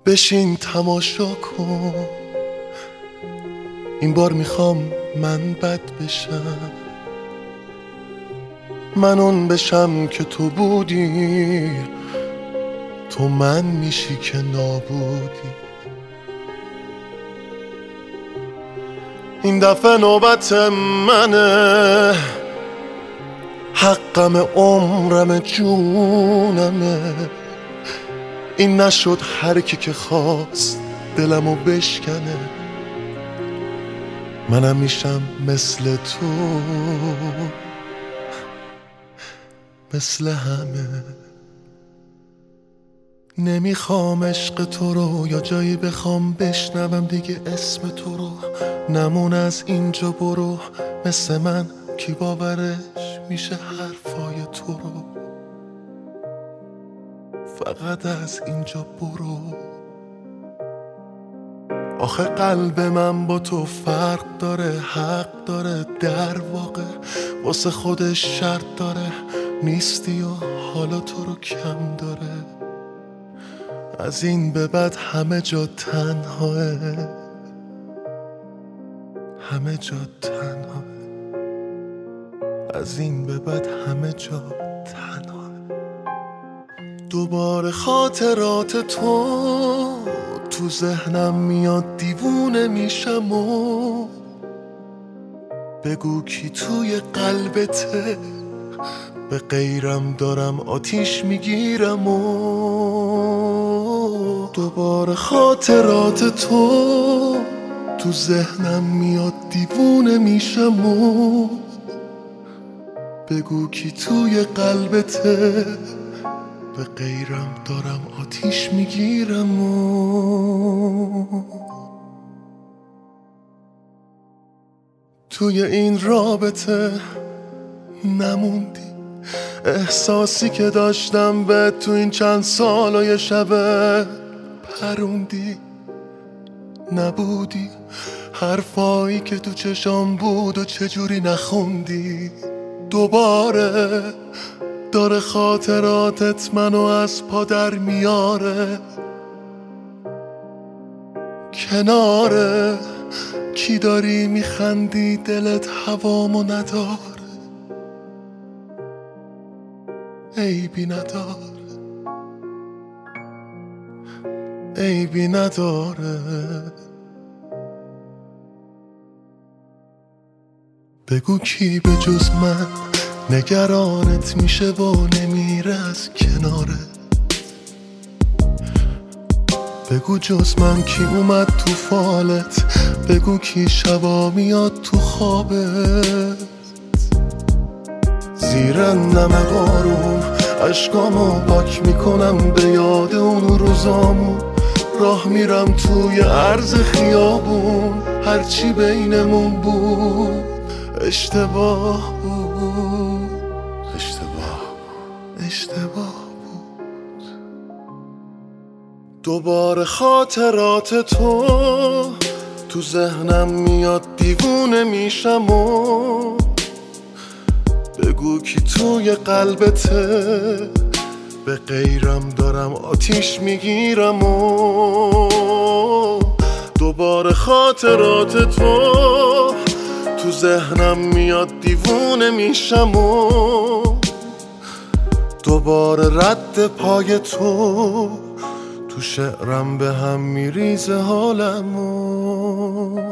بشین تماشا کن، این بار میخوام من بد بشم، من اون بشم که تو بودی، تو من میشی که نابودی. این دفعه نوبت منه، حقم عمرم جونمه، این نشد هر کی که خواست دلمو بشکنه، منم میشم مثل تو، مثل همه. نمیخوام عشق تو رو یا جایی بخوام بشنوم دیگه اسم تو رو، نمون از اینجا برو، مثل من کی باورش میشه حرفای تو رو، فقط از اینجا برو. آخه قلب من با تو فرق داره، حق داره، در واقع واسه خودش شرط داره، نیستی و حالا تو رو کم داره، از این به بعد همه جا تنهاه، همه جا تنهاه، از این به بعد همه جا تنهاه. دوباره خاطرات تو ذهنم میاد، دیوونه میشم و بگو کی توی قلبته، به غیرم دارم آتیش میگیرم و دوباره خاطرات تو ذهنم میاد، دیوونه میشم و بگو کی توی قلبته، به غیرم دارم آتیش میگیرم و توی این رابطه نموندی، احساسی که داشتم به تو این چند سالای شبه پروندی، نبودی حرفایی که تو چشام بود و چجوری نخوندی. دوباره داره خاطراتت منو از پا در میاره، کناره کی داری میخندی دلت هوامو نداره، عیبی نداره، عیبی نداره. بگو کی به جز من نگرانت میشه و نمیره از کناره، بگو جز من کی اومد تو فالت، بگو کی شبا میاد تو خوابت، زیر نم بارون اشکامو پاک میکنم به یاد اون روزامون، راه میرم توی عرض خیابون، هرچی بینمون بود اشتباه بود، اشتباه بود. دوباره خاطرات تو ذهنم میاد، دیوونه میشم و بگو کی توی قلبته، به غیرم دارم آتیش میگیرم و دوباره خاطرات تو ذهنم میاد، دیوونه میشم و دوباره رد پای تو شعرم به هم میریزه حالمو.